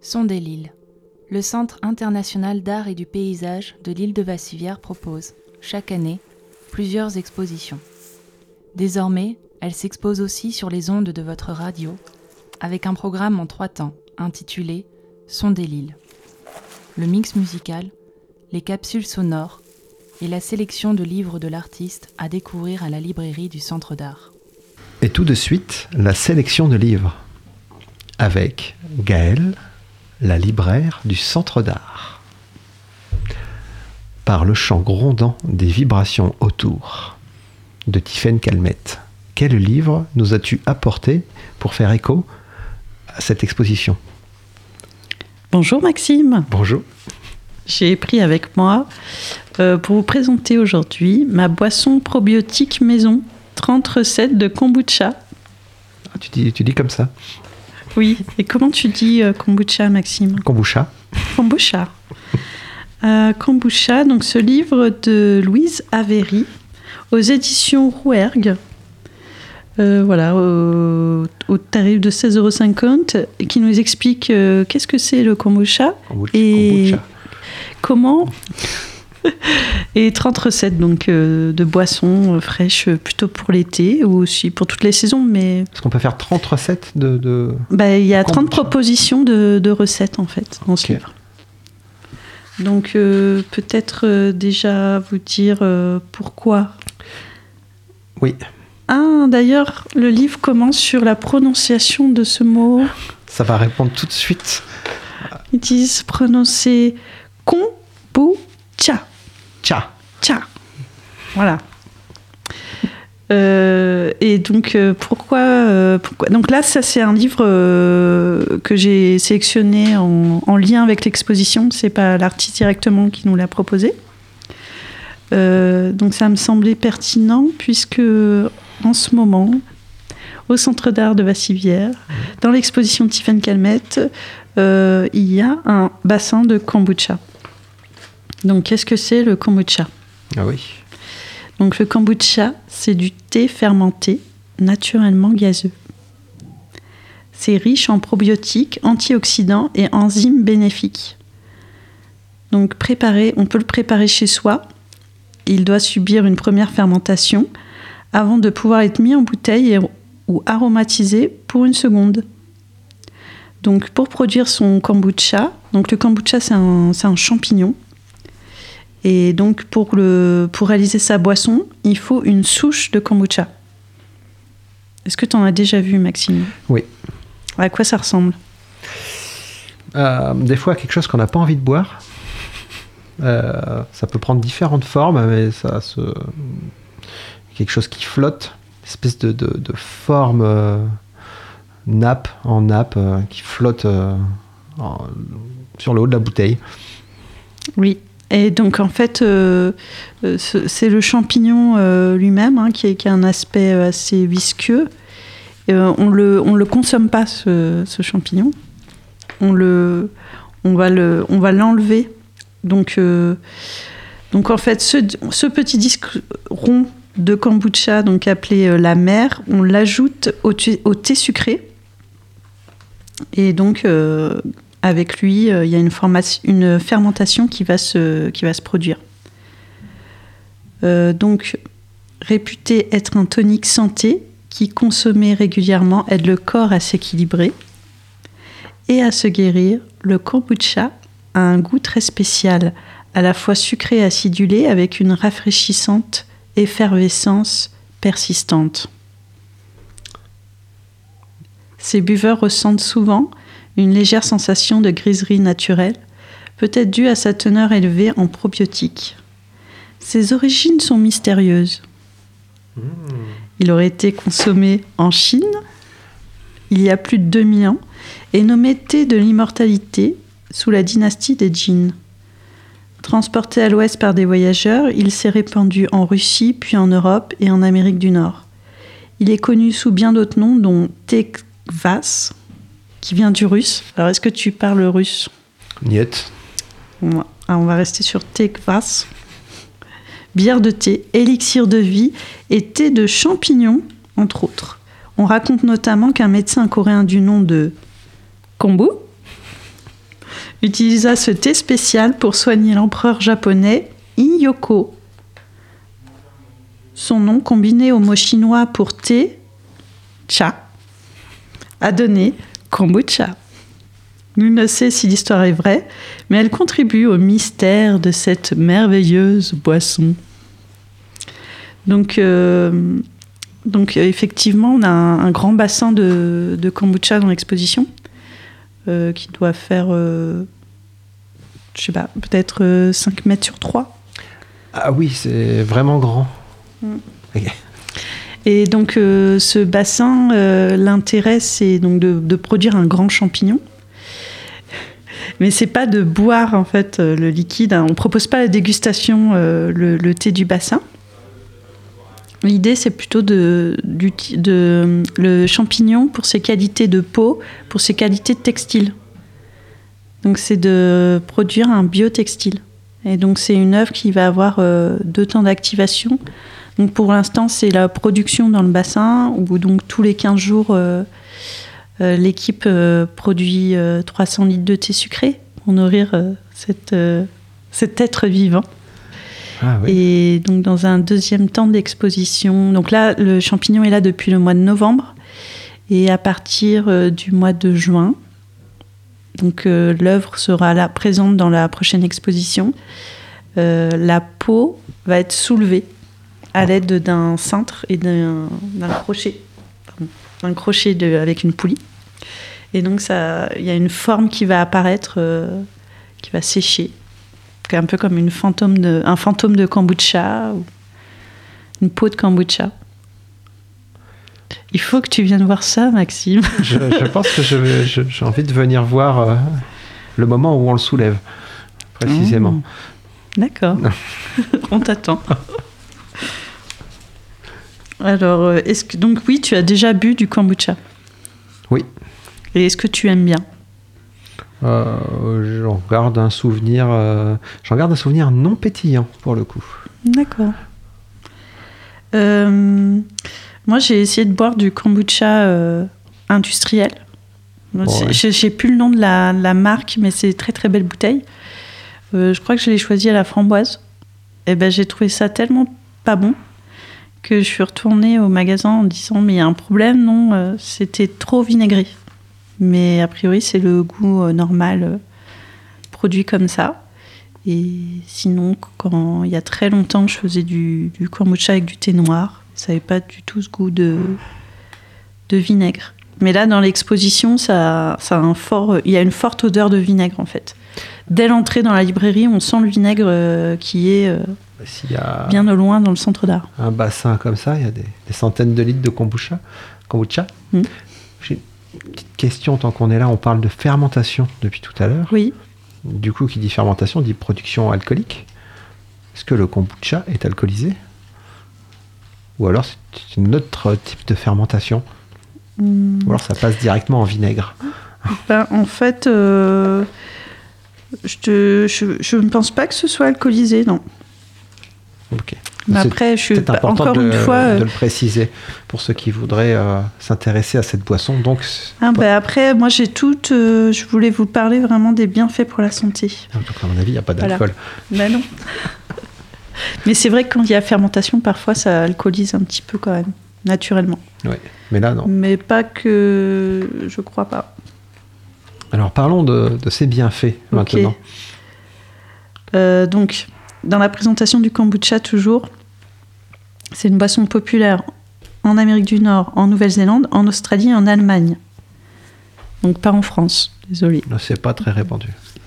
Son des Lilles. Le Centre international d'art et du paysage de l'île de Vassivière propose, chaque année, plusieurs expositions. Désormais, elle s'expose aussi sur les ondes de votre radio, avec un programme en 3 temps, intitulé « Son des Lilles ». Le mix musical, les capsules sonores et la sélection de livres de l'artiste à découvrir à la librairie du Centre d'art. Et tout de suite, la sélection de livres, avec Gaëlle, la libraire du Centre d'art. Par le chant grondant des vibrations autour, de Tiffaine Calmette. Quel livre nous as-tu apporté pour faire écho à cette exposition ? Bonjour Maxime. Bonjour. J'ai pris avec moi pour vous présenter aujourd'hui ma boisson probiotique maison, 30 recettes de kombucha. Ah, tu dis comme ça ? Oui, et comment tu dis kombucha, Maxime ? Kombucha. Kombucha. Kombucha, donc ce livre de Louise Avery, aux éditions Rouergue, voilà, au tarif de 16,50 €, et qui nous explique qu'est-ce que c'est le kombucha et comment... Et 30 recettes donc, de boissons fraîches plutôt pour l'été ou aussi pour toutes les saisons. Mais... Est-ce qu'on peut faire 30 recettes de il y a 30 kombucha. Propositions de recettes en fait dans ce livre. Donc peut-être déjà vous dire pourquoi. Oui. Ah, d'ailleurs, le livre commence sur la prononciation de ce mot. Ça va répondre tout de suite. Ils disent prononcer kombucha. Tcha. Voilà. Et donc, pourquoi donc là, ça, c'est un livre que j'ai sélectionné en lien avec l'exposition. C'est pas l'artiste directement qui nous l'a proposé. Donc, ça me semblait pertinent puisque, en ce moment, au Centre d'art de Vassivière, dans l'exposition Tiffaine Calmette, il y a un bassin de kombucha. Donc, qu'est-ce que c'est le kombucha ? Ah oui. Donc, le kombucha, c'est du thé fermenté, naturellement gazeux. C'est riche en probiotiques, antioxydants et enzymes bénéfiques. Donc, on peut le préparer chez soi. Il doit subir une première fermentation avant de pouvoir être mis en bouteille ou aromatisé pour une seconde. Donc, pour produire son kombucha, donc le kombucha, c'est un champignon. Et donc, pour réaliser sa boisson, il faut une souche de kombucha. Est-ce que tu en as déjà vu, Maxime ? Oui. À quoi ça ressemble ? Des fois, quelque chose qu'on n'a pas envie de boire. Ça peut prendre différentes formes, mais quelque chose qui flotte, une espèce de forme nappe qui flotte sur le haut de la bouteille. Oui. Et donc, en fait, c'est le champignon lui-même qui a un aspect assez visqueux. On le consomme pas, ce champignon. On va l'enlever. Donc, en fait, ce petit disque rond de kombucha, donc appelé la mer, on l'ajoute au thé sucré. Et donc... avec lui, il y a une fermentation qui va se produire. Donc, réputé être un tonique santé qui, consommé régulièrement, aide le corps à s'équilibrer et à se guérir, le kombucha a un goût très spécial, à la fois sucré et acidulé, avec une rafraîchissante effervescence persistante. Ces buveurs ressentent souvent une légère sensation de griserie naturelle, peut-être due à sa teneur élevée en probiotiques. Ses origines sont mystérieuses. Il aurait été consommé en Chine, il y a plus de 2000 ans, et nommé thé de l'immortalité sous la dynastie des Jin. Transporté à l'ouest par des voyageurs, il s'est répandu en Russie, puis en Europe et en Amérique du Nord. Il est connu sous bien d'autres noms, dont thé kvass, qui vient du russe. Alors, est-ce que tu parles russe ? Niet. On va rester sur thé kvass. Bière de thé, élixir de vie et thé de champignons, entre autres. On raconte notamment qu'un médecin coréen du nom de Kombu utilisa ce thé spécial pour soigner l'empereur japonais Iyoko. Son nom, combiné au mot chinois pour thé, cha, a donné kombucha. Nul ne sait si l'histoire est vraie, mais elle contribue au mystère de cette merveilleuse boisson. Donc effectivement, on a un grand bassin de kombucha dans l'exposition qui doit faire, je sais pas, peut-être 5 mètres sur 3. Ah oui, c'est vraiment grand. Okay. Et donc ce bassin, l'intérêt, c'est donc de produire un grand champignon. Mais c'est pas de boire en fait le liquide. On propose pas la dégustation, le thé du bassin. L'idée, c'est plutôt le champignon pour ses qualités de peau, pour ses qualités de textile. Donc, c'est de produire un biotextile. Et donc, c'est une œuvre qui va avoir 2 temps d'activation. Donc, pour l'instant, c'est la production dans le bassin, où donc tous les 15 jours, l'équipe produit 300 litres de thé sucré pour nourrir cet être vivant. Ah, oui. Et donc dans un deuxième temps d'exposition, donc là le champignon est là depuis le mois de novembre et à partir du mois de juin, donc l'œuvre sera là présente dans la prochaine exposition. La peau va être soulevée à l'aide d'un cintre et d'un crochet, un crochet avec une poulie. Et donc il y a une forme qui va apparaître, qui va sécher. Un peu comme un fantôme de kombucha ou une peau de kombucha. Il faut que tu viennes voir ça, Maxime. Je pense que j'ai envie de venir voir le moment où on le soulève, précisément. D'accord. On t'attend. Alors, donc oui, tu as déjà bu du kombucha? Oui. Et est-ce que tu aimes bien? J'en garde un souvenir non pétillant pour le coup. D'accord. Moi, j'ai essayé de boire du kombucha industriel. Ouais. J'ai plus le nom de la marque, mais c'est très très belle bouteille. Je crois que je l'ai choisi à la framboise. Et ben, j'ai trouvé ça tellement pas bon que je suis retournée au magasin en disant mais il y a un problème, non, c'était trop vinaigré. Mais a priori, c'est le goût normal produit comme ça. Et sinon, quand il y a très longtemps, je faisais du kombucha avec du thé noir. Ça n'avait pas du tout ce goût de vinaigre. Mais là, dans l'exposition, ça a il y a une forte odeur de vinaigre, en fait. Dès l'entrée dans la librairie, on sent le vinaigre qui est bien au loin dans le centre d'art. Un bassin comme ça, il y a des centaines de litres de kombucha. J'ai une petite question, tant qu'on est là, on parle de fermentation depuis tout à l'heure. Oui. Du coup, qui dit fermentation, dit production alcoolique. Est-ce que le kombucha est alcoolisé? Ou alors c'est un autre type de fermentation? Ou alors ça passe directement en vinaigre? En fait, je ne pense pas que ce soit alcoolisé, non. Ok. Mais après, je suis important encore une fois de le préciser pour ceux qui voudraient s'intéresser à cette boisson. Donc, après, moi, je voulais vous parler vraiment des bienfaits pour la santé. Donc, à mon avis, il n'y a pas d'alcool. Voilà. Ben non. Mais c'est vrai que quand il y a fermentation, parfois, ça alcoolise un petit peu quand même, naturellement. Oui, mais là, non. Mais pas que... Je crois pas. Alors, parlons de ces bienfaits maintenant. Donc... Dans la présentation du kombucha, toujours, c'est une boisson populaire en Amérique du Nord, en Nouvelle-Zélande, en Australie et en Allemagne. Donc pas en France, désolé. C'est pas très répandu.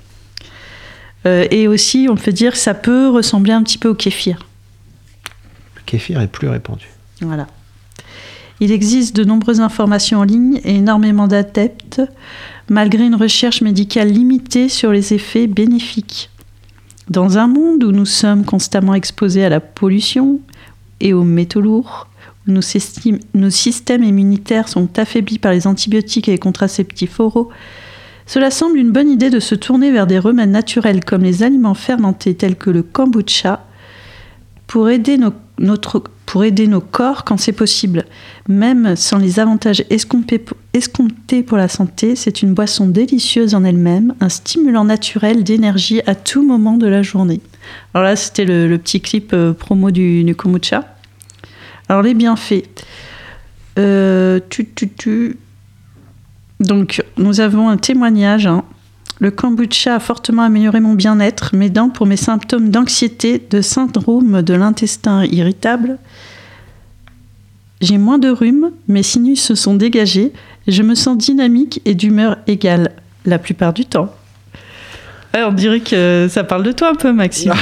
Et aussi, on peut dire que ça peut ressembler un petit peu au kéfir. Le kéfir est plus répandu. Voilà. Il existe de nombreuses informations en ligne et énormément d'adeptes, malgré une recherche médicale limitée sur les effets bénéfiques. Dans un monde où nous sommes constamment exposés à la pollution et aux métaux lourds, où nos systèmes immunitaires sont affaiblis par les antibiotiques et les contraceptifs oraux, cela semble une bonne idée de se tourner vers des remèdes naturels comme les aliments fermentés tels que le kombucha pour aider pour aider nos corps quand c'est possible. Même sans les avantages escomptés pour la santé, c'est une boisson délicieuse en elle-même, un stimulant naturel d'énergie à tout moment de la journée. Alors là, c'était le petit clip promo du kombucha. Alors les bienfaits. Donc, nous avons un témoignage. Le kombucha a fortement amélioré mon bien-être, m'aidant pour mes symptômes d'anxiété, de syndrome de l'intestin irritable. J'ai moins de rhume, mes sinus se sont dégagés et je me sens dynamique et d'humeur égale, la plupart du temps. Ouais, on dirait que ça parle de toi un peu, Maxime.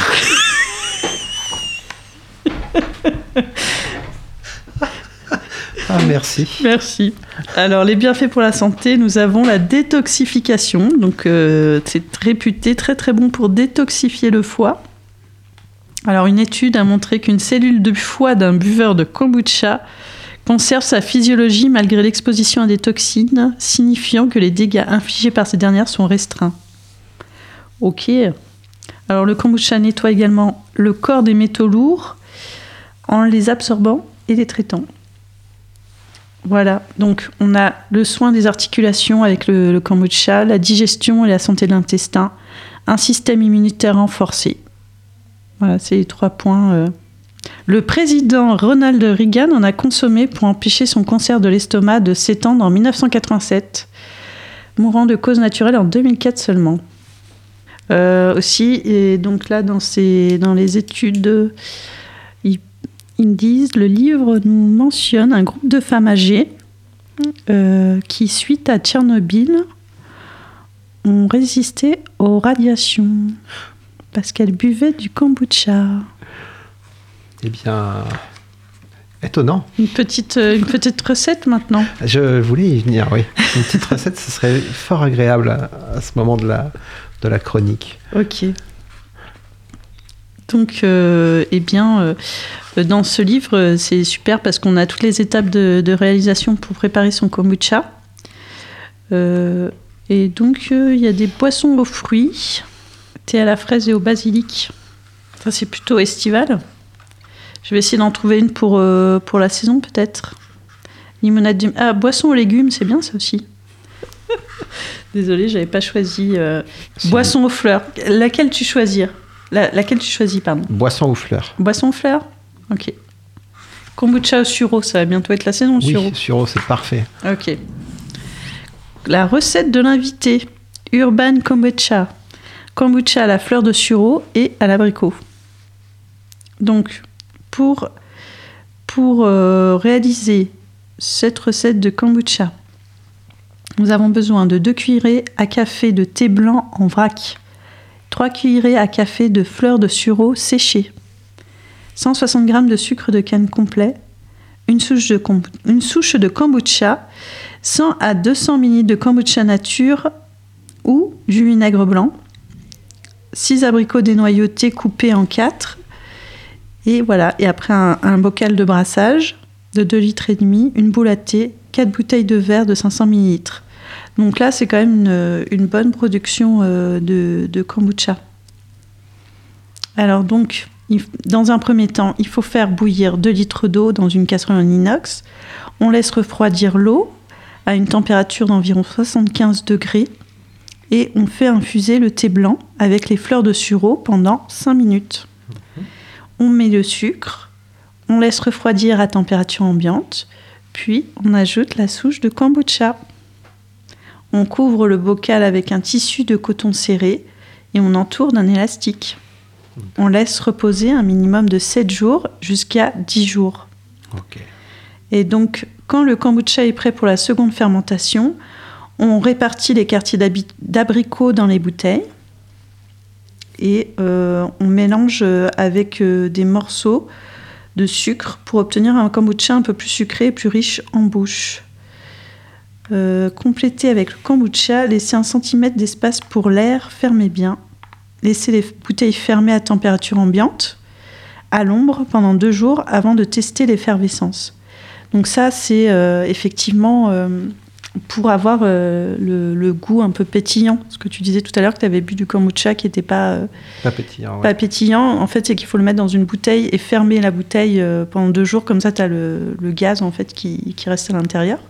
Ah, merci. Merci. Alors, les bienfaits pour la santé, nous avons la détoxification. Donc, c'est réputé très très bon pour détoxifier le foie. Alors, une étude a montré qu'une cellule de foie d'un buveur de kombucha conserve sa physiologie malgré l'exposition à des toxines, signifiant que les dégâts infligés par ces dernières sont restreints. Ok. Alors, le kombucha nettoie également le corps des métaux lourds en les absorbant et les traitant. Voilà, donc on a le soin des articulations avec le kombucha, la digestion et la santé de l'intestin, un système immunitaire renforcé. Voilà, c'est les 3 points. Le président Ronald Reagan en a consommé pour empêcher son cancer de l'estomac de s'étendre en 1987, mourant de cause naturelle en 2004 seulement. Aussi, et donc là, dans les études... Ils disent, le livre nous mentionne un groupe de femmes âgées qui, suite à Tchernobyl, ont résisté aux radiations parce qu'elles buvaient du kombucha. Eh bien, étonnant. Une petite recette maintenant. Je voulais y venir, oui. Une petite recette, ce serait fort agréable à ce moment de la chronique. Ok. Donc, dans ce livre, c'est super parce qu'on a toutes les étapes de réalisation pour préparer son kombucha. Et donc, il y a des boissons aux fruits, thé à la fraise et au basilic. Ça, c'est plutôt estival. Je vais essayer d'en trouver une pour la saison, peut-être. Limonade boisson aux légumes, c'est bien ça aussi. Désolée, j'avais pas choisi. Boisson aux fleurs. Laquelle tu choisis ? Laquelle tu choisis, pardon ? Boisson aux fleurs. Boisson aux fleurs ? Ok. Kombucha au sureau, ça va bientôt être la saison, sureau. Oui, sureau, c'est parfait. Ok. La recette de l'invité. Urban kombucha. Kombucha à la fleur de sureau et à l'abricot. Donc, pour réaliser cette recette de kombucha, nous avons besoin de 2 cuillerées à café de thé blanc en vrac, 3 cuillerées à café de fleurs de sureau séchées, 160 g de sucre de canne complet, une souche de kombucha, 100 à 200 ml de kombucha nature ou du vinaigre blanc, 6 abricots dénoyautés coupés en 4, et voilà. Et après un bocal de brassage de 2,5 litres, une boule à thé, 4 bouteilles de verre de 500 ml. Donc là, c'est quand même une bonne production de kombucha. Alors donc, dans un premier temps, il faut faire bouillir 2 litres d'eau dans une casserole en inox. On laisse refroidir l'eau à une température d'environ 75 degrés et on fait infuser le thé blanc avec les fleurs de sureau pendant 5 minutes. On met le sucre, on laisse refroidir à température ambiante, puis on ajoute la souche de kombucha. On couvre le bocal avec un tissu de coton serré et on entoure d'un élastique. On laisse reposer un minimum de 7 jours jusqu'à 10 jours. Okay. Et donc, quand le kombucha est prêt pour la seconde fermentation, on répartit les quartiers d'abricots dans les bouteilles et on mélange avec des morceaux de sucre pour obtenir un kombucha un peu plus sucré et plus riche en bouche. Complétez avec le kombucha, laissez 1 cm d'espace pour l'air, fermez bien. Laissez les bouteilles fermées à température ambiante, à l'ombre, pendant 2 jours avant de tester l'effervescence. Donc ça, c'est effectivement pour avoir le goût un peu pétillant. Ce que tu disais tout à l'heure, que tu avais bu du kombucha qui n'était pas pétillant. Ouais. pas pétillant. En fait, c'est qu'il faut le mettre dans une bouteille et fermer la bouteille pendant 2 jours. Comme ça, tu as le gaz en fait, qui reste à l'intérieur.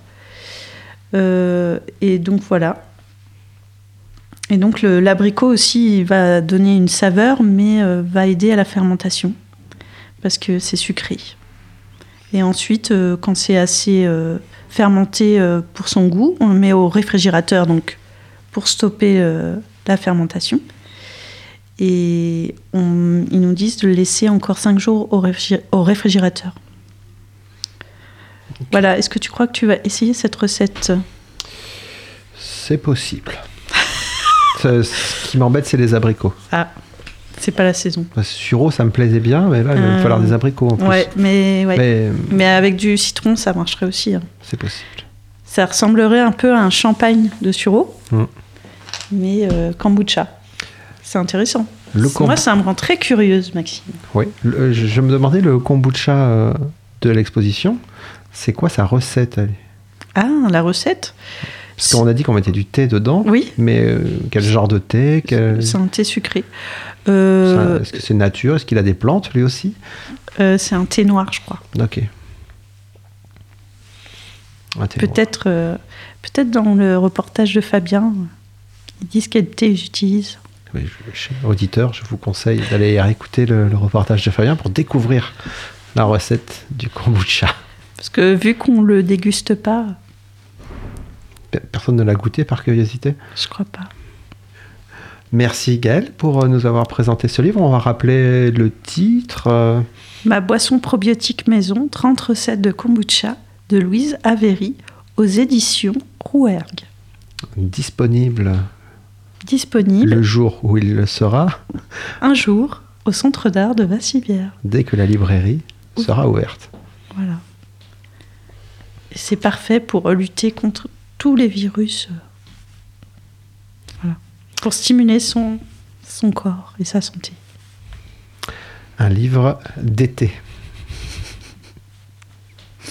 Et donc, voilà. Et donc, l'abricot aussi, il va donner une saveur, mais va aider à la fermentation, parce que c'est sucré. Et ensuite, quand c'est assez fermenté pour son goût, on le met au réfrigérateur, donc, pour stopper la fermentation. Et ils nous disent de le laisser encore 5 jours au réfrigérateur. Okay. Voilà, est-ce que tu crois que tu vas essayer cette recette ? C'est possible. Ce qui m'embête, c'est les abricots. Ah, c'est pas la saison. Sureau, ça me plaisait bien, mais là, il va me falloir des abricots en plus. Ouais, mais avec du citron, ça marcherait aussi. Hein. C'est possible. Ça ressemblerait un peu à un champagne de sureau, mais kombucha. C'est intéressant. Moi, ça me rend très curieuse, Maxime. Oui, je me demandais, le kombucha de l'exposition, c'est quoi sa recette ? Ah, la recette ? Parce qu'on a dit qu'on mettait du thé dedans. Oui. Mais quel genre de thé ? C'est un thé sucré. Est-ce que c'est nature ? Est-ce qu'il a des plantes, lui aussi ? C'est un thé noir, je crois. Ok. Peut-être dans le reportage de Fabien, ils disent quel thé ils utilisent. Oui, auditeurs, je vous conseille d'aller réécouter le reportage de Fabien pour découvrir la recette du kombucha. Parce que vu qu'on ne le déguste pas... Personne ne l'a goûté par curiosité ? Je crois pas. Merci Gaëlle pour nous avoir présenté ce livre. On va rappeler le titre. Ma boisson probiotique maison, 30 recettes de kombucha de Louise Avery aux éditions Rouergue. Disponible le jour où il le sera. Un jour au Centre d'art de Vassivière. Dès que la librairie sera ouverte. Voilà. Et c'est parfait pour lutter contre tous les virus. Voilà. Pour stimuler son corps et sa santé. Un livre d'été.